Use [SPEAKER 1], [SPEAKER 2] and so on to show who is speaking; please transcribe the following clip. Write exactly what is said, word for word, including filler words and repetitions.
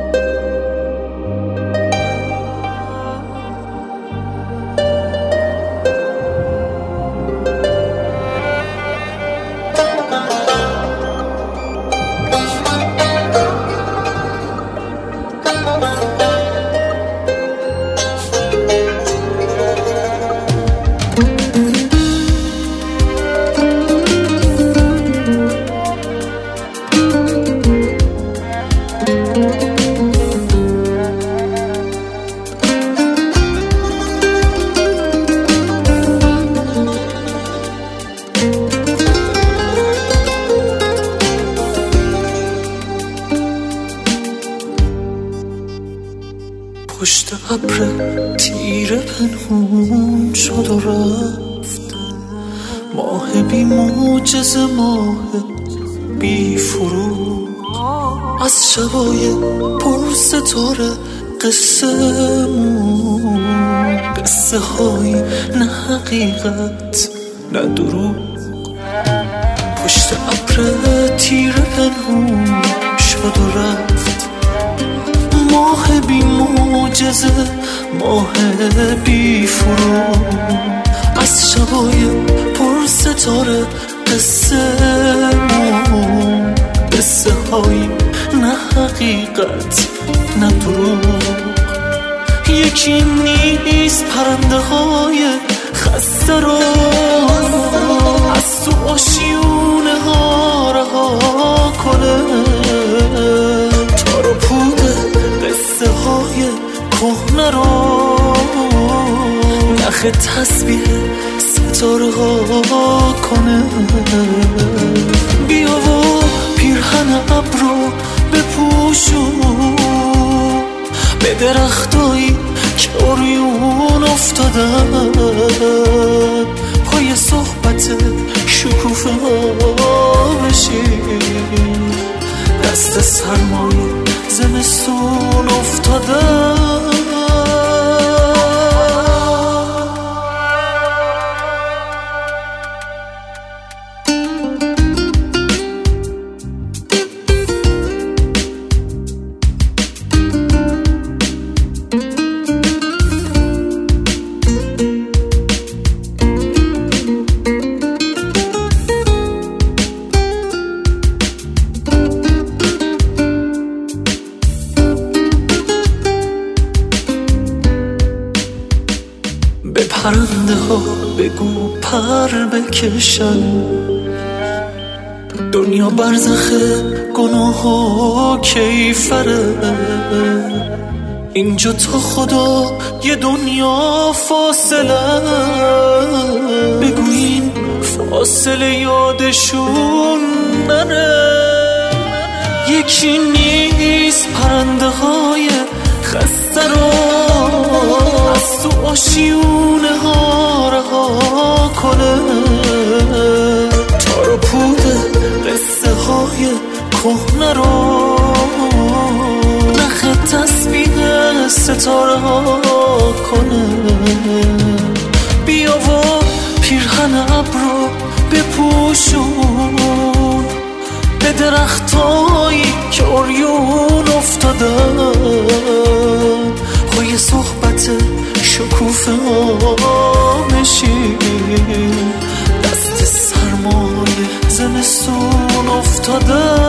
[SPEAKER 1] پشت ابر تیره پنهون شد و رفت، ماه بی معجزه، ماه بی فروغ. از شبای پر ستاره قصه مون، قصه های نه حقیقت نه دروغ. پشت ابر تیره پنهون شد و رفت، ماه بی معجزه، ماه بی فروغ. از شبای پر ستاره قصه مون، قصه های نه حقیقت نه دروغ. یکی نیست پرنده های خسته رو از تو آشیونه ها رها کنه، تار و پوده قصه های کهنه رو نخ تسبیح ستاره ها کنه. بیا و پیرهن ابرو بپوشون، به درختایی که اوریون افتادن، پای صحبت شکوفه ها بشین، دست سرمایه زمستون افتادن. به پرنده ها بگو پر بکشن، دنیا برزخه گناه و کیفره. اینجا تا خدا یه دنیا فاصله، بگو این فاصله یادشون نره. یکی نیست پرنده های خسته رو از تو آشیونه ها رها کنه، تار و پوده قصه های کهنه رو نخ تسبیح ستاره ها کنه. بیا و پیرهن ابرو بپوشون، به درختایی که اوریون افتادن، پای صحبت شکوفه ها بشین، دست سرمایه زمستون افتادن.